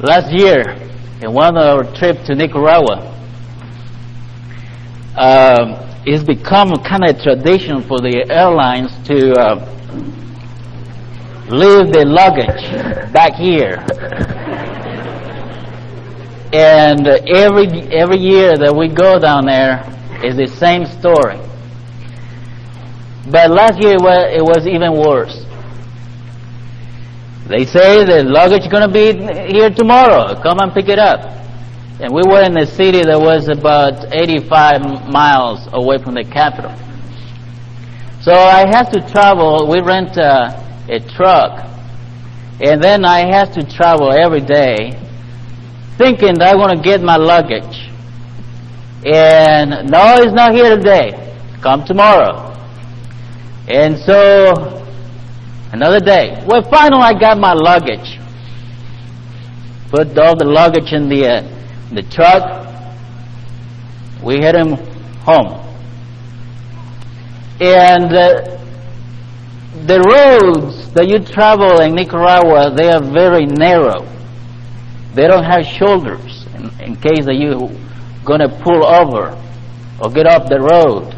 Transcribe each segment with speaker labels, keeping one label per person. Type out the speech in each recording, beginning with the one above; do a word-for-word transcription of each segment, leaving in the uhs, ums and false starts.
Speaker 1: Last year, in one of our trips to Nicaragua, um, it's become kind of a tradition for the airlines to uh, leave the luggage back here. And uh, every every year that we go down there is the same story. But last year it was, it was even worse. They say the luggage is going to be here tomorrow. Come and pick it up. And we were in a city that was about eighty-five miles away from the capital. So I had to travel. We rent a, a truck. And then I had to travel every day thinking that I want to get my luggage. And no, it's not here today. Come tomorrow. And so another day. Well, finally I got my luggage. Put all the luggage in the uh, the truck. We heading home. And uh, the roads that you travel in Nicaragua, they are very narrow. They don't have shoulders in, in case that you're going to pull over or get off the road.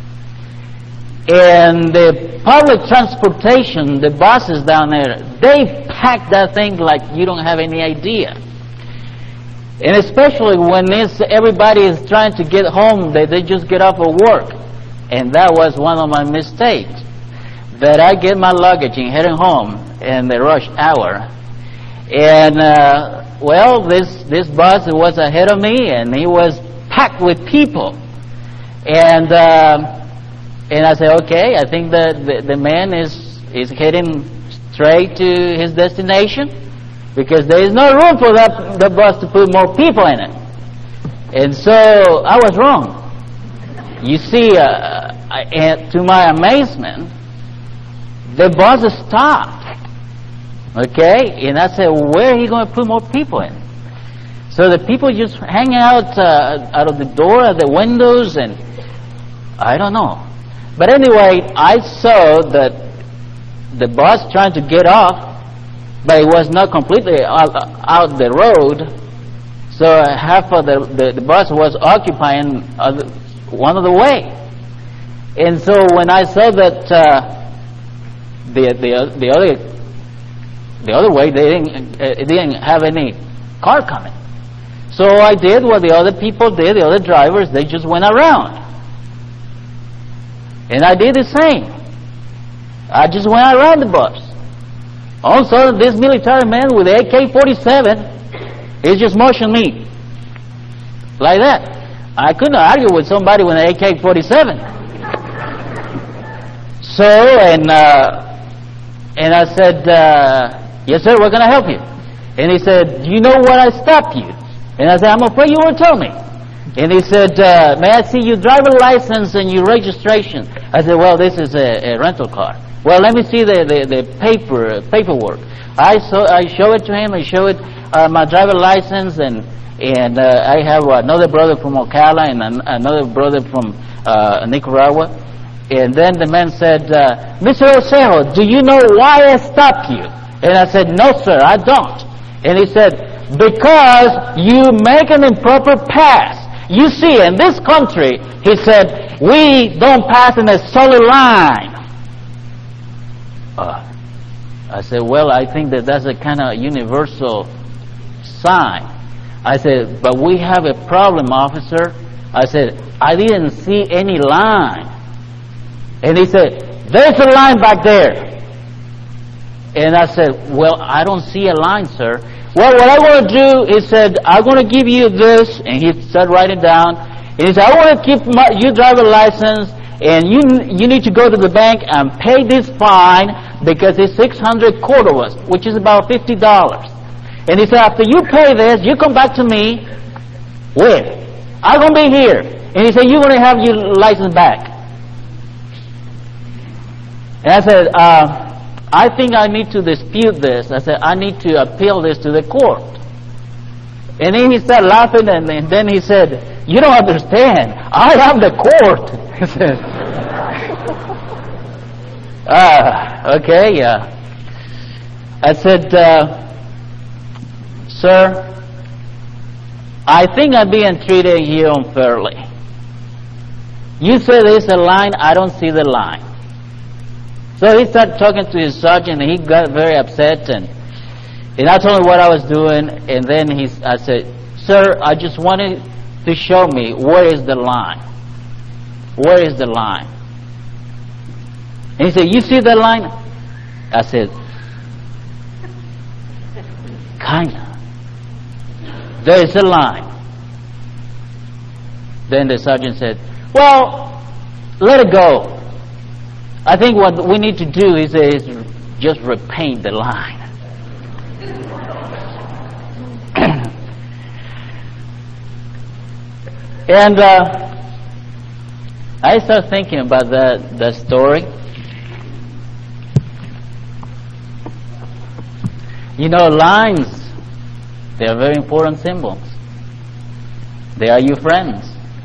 Speaker 1: And the public transportation, the buses down there, they pack that thing like you don't have any idea. And especially when it's, everybody is trying to get home, they, they just get off of work. And that was one of my mistakes. That I get my luggage and heading home in the rush hour. And, uh, well, this, this bus was ahead of me, and he was packed with people. And, uh, and I said, okay, I think that the, the man is, is heading straight to his destination, because there is no room for that the bus to put more people in it. And so I was wrong. You see, uh, I, to my amazement, the bus stopped. Okay? And I said, where are you going to put more people in? So the people just hang out uh, out of the door, at the windows, and I don't know. But anyway, I saw that the bus trying to get off, but it was not completely out, out the road. So half of the, the, the bus was occupying other, one of the way. And so when I saw that uh, the the the other the other way, they didn't uh, it didn't have any car coming. So I did what the other people did. The other drivers, they just went around. And I did the same. I just went around the bus. All of a sudden, this military man with the A K forty-seven is just motioning me like that. I couldn't argue with somebody with an A K forty-seven. So, and uh, and I said, uh, yes, sir, we're going to help you. And he said, do you know what I stopped you? And I said, I'm afraid you won't tell me. And he said, uh, may I see your driver license and your registration? I said, well, this is a, a rental car. Well, let me see the, the, the paper uh, paperwork. I saw, I show it to him. I show it uh, my driver license, and and uh, I have another brother from Ocala and an, another brother from uh, Nicaragua. And then the man said, uh, Mister Osejo, do you know why I stopped you? And I said, no, sir, I don't. And he said, because you make an improper pass. You see, in this country, he said, we don't pass in a solid line. Uh, I said, well, I think that that's a kind of universal sign. I said, but we have a problem, officer. I said, I didn't see any line. And he said, there's a line back there. And I said, well, I don't see a line, sir. Well, what I want to do, he said, I'm going to give you this. And he started writing down. And he said, I want to keep my, your driver license, and you you need to go to the bank and pay this fine because it's six hundred cordobas, which is about fifty dollars. And he said, after you pay this, you come back to me. Where? I'm going to be here. And he said, you're going to have your license back. And I said, uh, I think I need to dispute this. I said, I need to appeal this to the court. And then he started laughing, and, and then he said, you don't understand. I am the court. He said, ah, okay, yeah. I said, uh, "Sir, I think I'm being treated here unfairly. You say there's a line, I don't see the line." So he started talking to his sergeant, and he got very upset, and, and I told him what I was doing, and then he, I said, "Sir, I just wanted to show me where is the line. Where is the line?" And he said, "You see that line?" I said, "Kinda. There is a line." Then the sergeant said, "Well, let it go. I think what we need to do is, is just repaint the line." And uh, I started thinking about that, that story. You know, lines, they are very important symbols. They are your friends.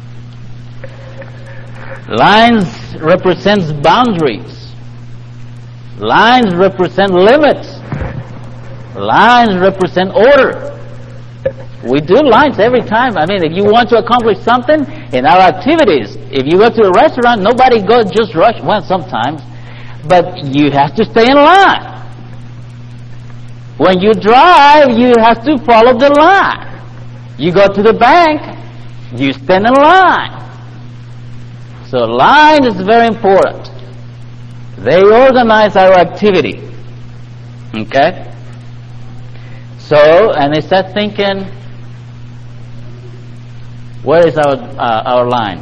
Speaker 1: Lines represents boundaries. Lines represent limits. Lines represent order. We do lines every time. I mean, if you want to accomplish something in our activities, if you go to a restaurant, nobody goes just rush. Well, sometimes, but you have to stay in line. When you drive, you have to follow the line. You go to the bank, you stand in line. So line is very important. They organize our activity. Okay? So, and they start thinking, where is our uh, our line?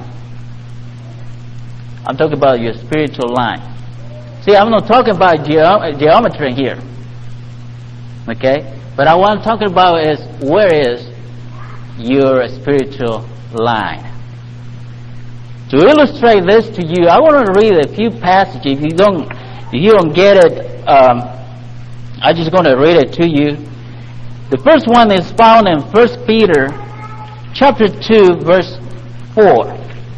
Speaker 1: I'm talking about your spiritual line. See, I'm not talking about geom- geometry here. Okay? But I want to talk about is, where is your spiritual line? To illustrate this to you, I want to read a few passages. If you don't, if you don't get it, um, I'm just going to read it to you. The first one is found in First Peter, chapter two, verse four.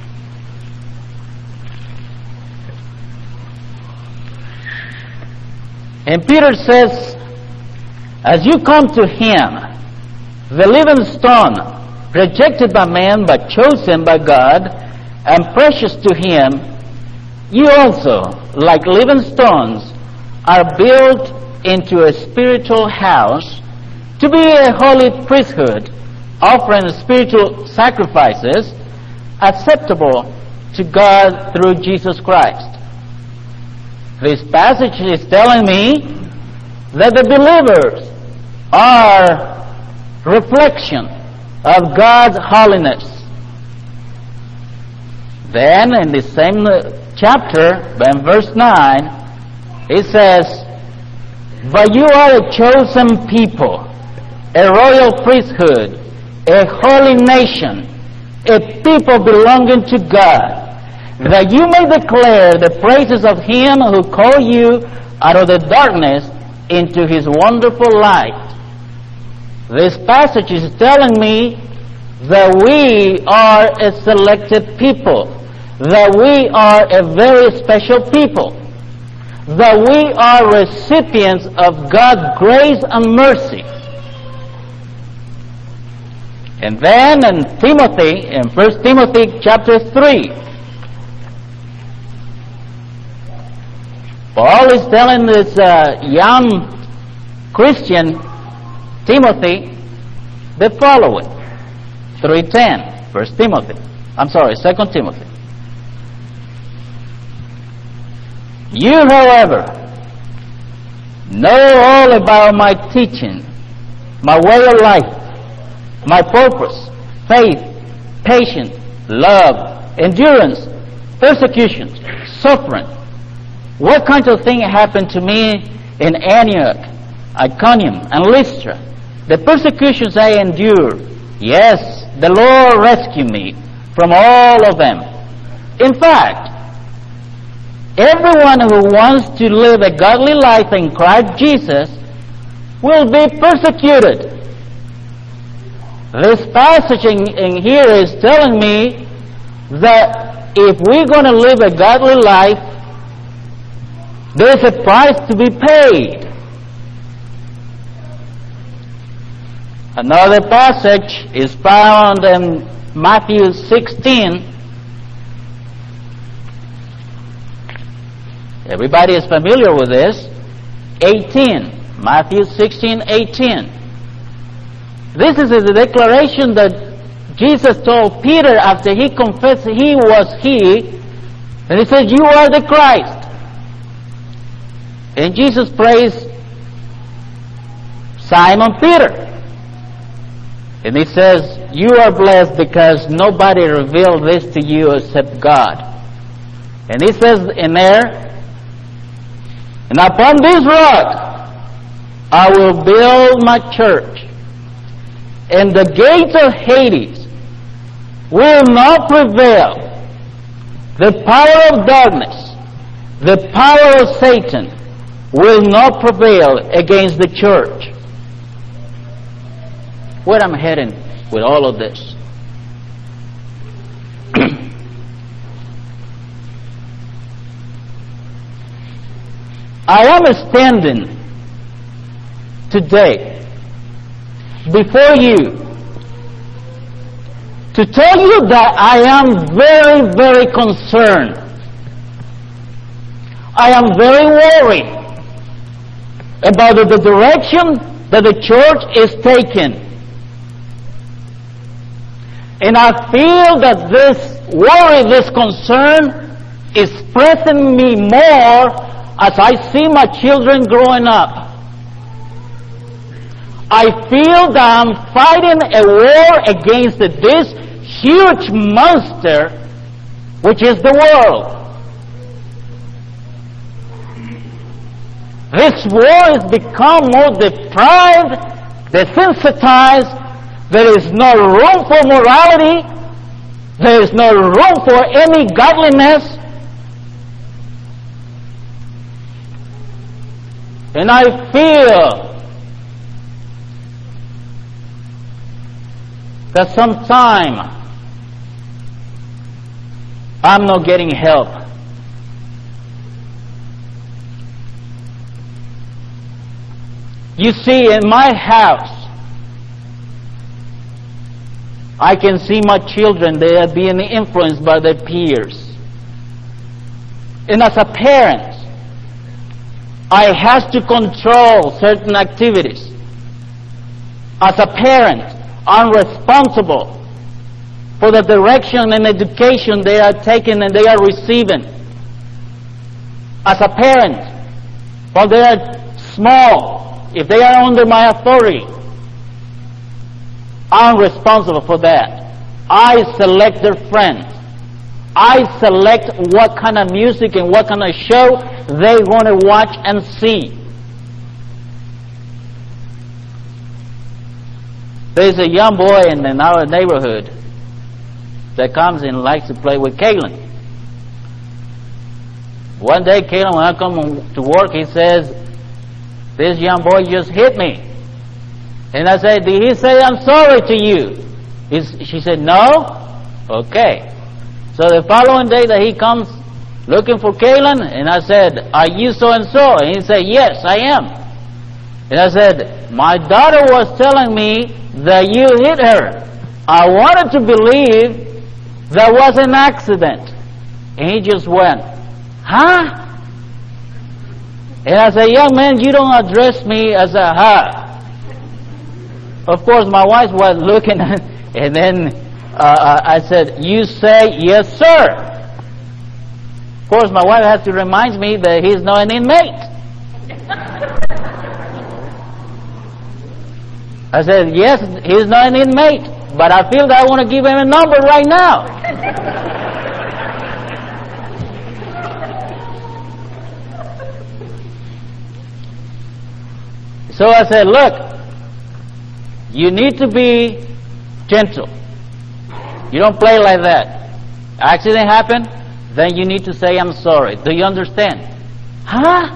Speaker 1: And Peter says, "As you come to Him, the living stone, rejected by man but chosen by God, and precious to Him, you also, like living stones, are built into a spiritual house to be a holy priesthood, offering spiritual sacrifices acceptable to God through Jesus Christ." This passage is telling me that the believers are reflection of God's holiness. Then in the same chapter, in verse nine, it says, "But you are a chosen people, a royal priesthood, a holy nation, a people belonging to God, that you may declare the praises of Him who called you out of the darkness into His wonderful light." This passage is telling me that we are a selected people, that we are a very special people, that we are recipients of God's grace and mercy. And then in Timothy, in First Timothy chapter three, Paul is telling this uh, young Christian Timothy the following. three ten, First Timothy. I'm sorry, Second Timothy. "You, however, know all about my teaching, my way of life, my purpose, faith, patience, love, endurance, persecution, suffering. What kinds of things happened to me in Antioch, Iconium, and Lystra? The persecutions I endured, yes, the Lord rescued me from all of them. In fact, everyone who wants to live a godly life in Christ Jesus will be persecuted." This passage in, in here is telling me that if we're going to live a godly life, there's a price to be paid. Another passage is found in Matthew sixteen. Everybody is familiar with this. eighteen. Matthew sixteen, eighteen. This is the declaration that Jesus told Peter after he confessed he was he. And he said, "You are the Christ." And Jesus praised Simon Peter. And he says, "You are blessed because nobody revealed this to you except God." And he says in there, "And upon this rock I will build my church, and the gates of Hades will not prevail. The power of darkness, the power of Satan, will not prevail against the church." Where I'm heading with all of this? I am standing today before you to tell you that I am very, very concerned. I am very worried about the direction that the church is taking. And I feel that this worry, this concern is pressing me more as I see my children growing up. I feel that I'm fighting a war against this huge monster, which is the world. This war has become more deprived, desensitized. There is no room for morality. There is no room for any godliness. And I feel that sometime I'm not getting help. You see, in my house, I can see my children, they are being influenced by their peers. And as a parent, I have to control certain activities. As a parent, I'm responsible for the direction and education they are taking and they are receiving. As a parent, while they are small, if they are under my authority, I'm responsible for that. I select their friends. I select what kind of music and what kind of show they want to watch and see. There's a young boy in, in our neighborhood that comes and likes to play with Kaylin. One day, Kaylin, when I come to work, he says, "This young boy just hit me." And I said, "Did he say I'm sorry to you?" He's, she said, "No." Okay. So the following day that he comes looking for Kaylin, and I said, "Are you so and so?" And he said, "Yes, I am." And I said, "My daughter was telling me that you hit her. I wanted to believe that was an accident." And he just went, "Huh?" And I said, "Young man, you don't address me as a huh." Of course, my wife was looking, and then uh, I said, "You say yes, sir." Of course, my wife has to remind me that he's not an inmate. I said, "Yes, he's not an inmate, but I feel that I want to give him a number right now." So I said, "Look, you need to be gentle. You don't play like that. Accident happened, then you need to say, 'I'm sorry.' Do you understand?" "Huh?"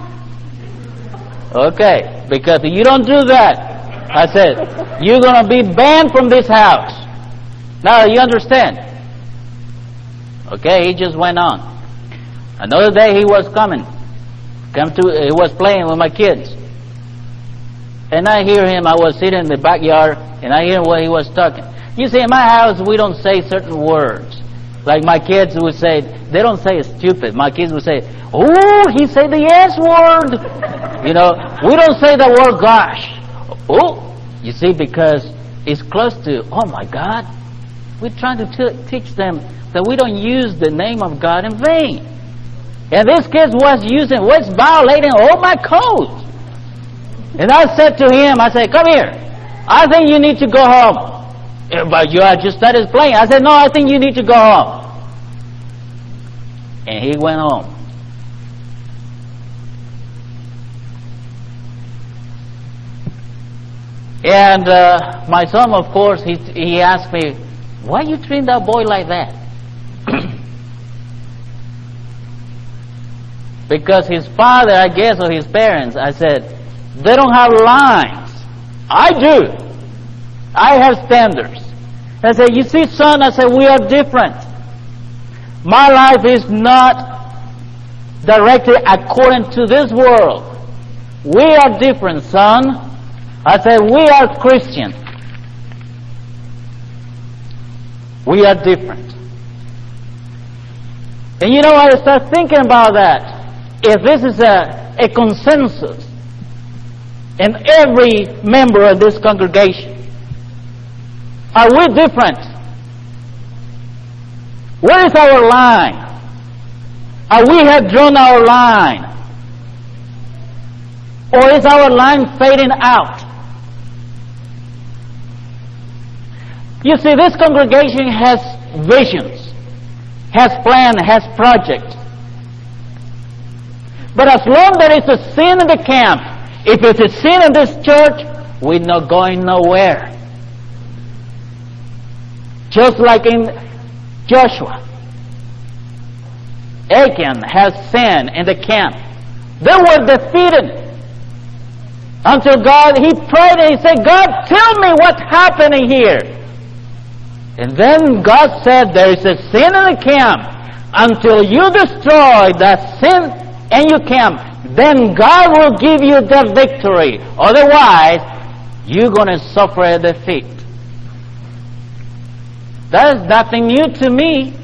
Speaker 1: "Okay, because if you don't do that," I said, "you're going to be banned from this house. Now, you understand?" Okay, he just went on. Another day he was coming. Come to, he was playing with my kids. And I hear him, I was sitting in the backyard, and I hear what he was talking. You see, in my house, we don't say certain words. Like my kids would say, they don't say stupid. My kids would say, oh, he said the S word. You know, we don't say the word gosh. Oh, you see, because it's close to, oh my God. We're trying to t- teach them that we don't use the name of God in vain. And this kid was using, was violating all my codes. And I said to him, I said, come here. I think you need to go home. But you are just started playing. I said, no, I think you need to go home. And he went home. And uh, my son, of course, he he asked me, why you treat that boy like that? Because his father, I guess, or his parents, I said, they don't have lines. I do. I have standards. I said, you see, son, I said, we are different. My life is not directed according to this world. We are different, son. I said, we are Christian. We are different. And you know, I start thinking about that. If this is a, a consensus in every member of this congregation, are we different? Where is our line? Are we have drawn our line? Or is our line fading out? You see, this congregation has visions, has plan, has project. But as long as there is a sin in the camp, if it's a sin in this church, we're not going nowhere. Just like in Joshua, Achan has sin in the camp. They were defeated until God, he prayed and he said, God, tell me what's happening here. And then God said, there is a sin in the camp. Until you destroy that sin in your camp, then God will give you the victory. Otherwise, you're going to suffer a defeat. That is nothing new to me.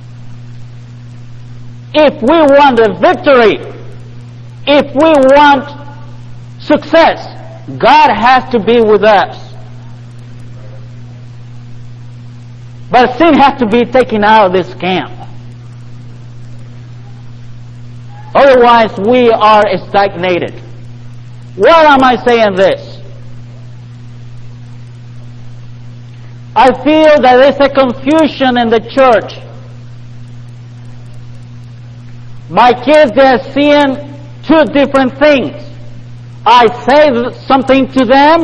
Speaker 1: If we want a victory, if we want success, God has to be with us. But sin has to be taken out of this camp. Otherwise, we are stagnated. Why am I saying this? I feel that there's a confusion in the church. My kids, they're seeing two different things. I say something to them,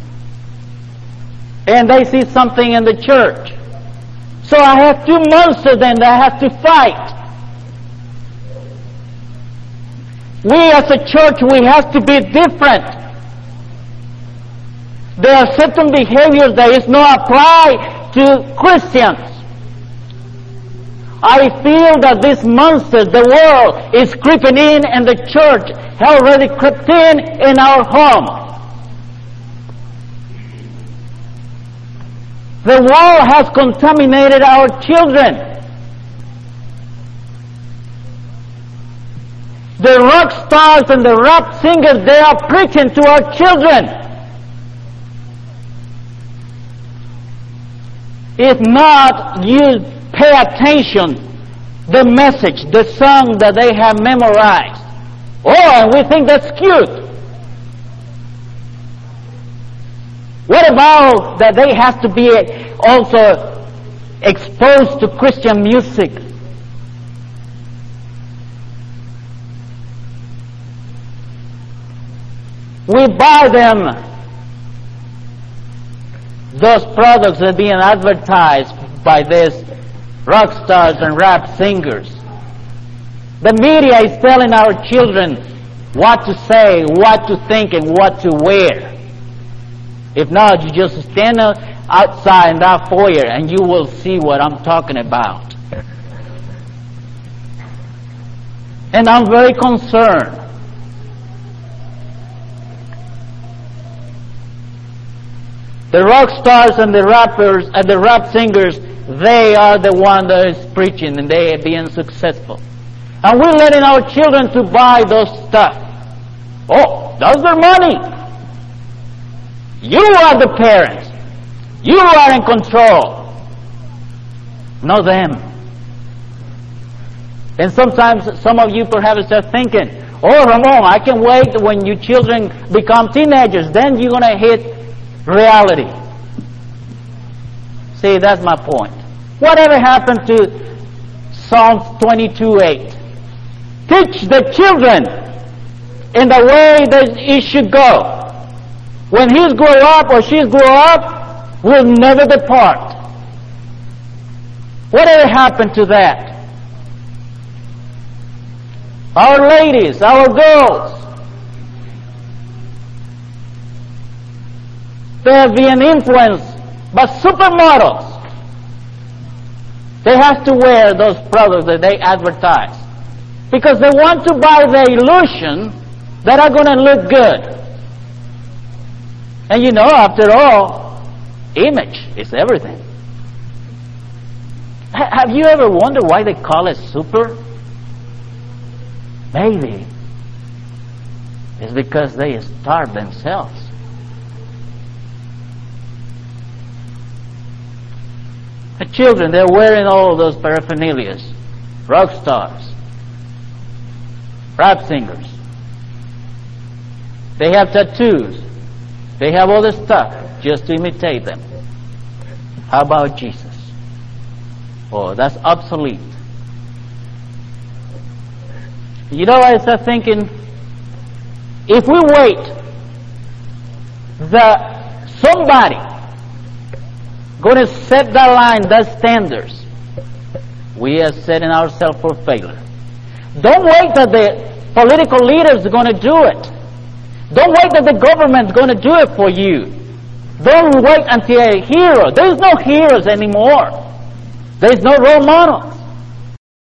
Speaker 1: and they see something in the church. So I have two monsters and I have to fight. We as a church, we have to be different. There are certain behaviors that is not applied to Christians. I feel that this monster, the world, is creeping in and the church has already crept in in our home. The world has contaminated our children. The rock stars and the rap singers, they are preaching to our children. If not, you pay attention the message, the song that they have memorized. Oh, and we think that's cute. What about that they have to be also exposed to Christian music? We buy them those products that are being advertised by these rock stars and rap singers. The media is telling our children what to say, what to think, and what to wear. If not, you just stand outside in that foyer and you will see what I'm talking about. And I'm very concerned. The rock stars and the rappers and the rap singers, they are the one that is preaching and they are being successful. And we're letting our children to buy those stuff. Oh, that's their money. You are the parents. You are in control. Not them. And sometimes some of you perhaps are thinking, oh, Ramon, I can wait when your children become teenagers. Then you're going to hit reality. See, that's my point. Whatever happened to Psalms twenty-two eight? Teach the children in the way that it should go. When he's grow up or she's grow up, will never depart. Whatever happened to that? Our ladies, our girls, they are being influenced by supermodels. They have to wear those products that they advertise because they want to buy the illusion that are going to look good. And you know, after all, image is everything. H- have you ever wondered why they call it super? Maybe it's because they starve themselves. The children, they're wearing all those paraphernalias, rock stars, rap singers. They have tattoos. They have all this stuff just to imitate them. How about Jesus? Oh, that's obsolete. You know, I start thinking, if we wait, the somebody going to set that line, that standards, we are setting ourselves for failure. Don't wait that the political leaders are going to do it. Don't wait that the government is going to do it for you. Don't wait until a hero. There's no heroes anymore. There's no role models.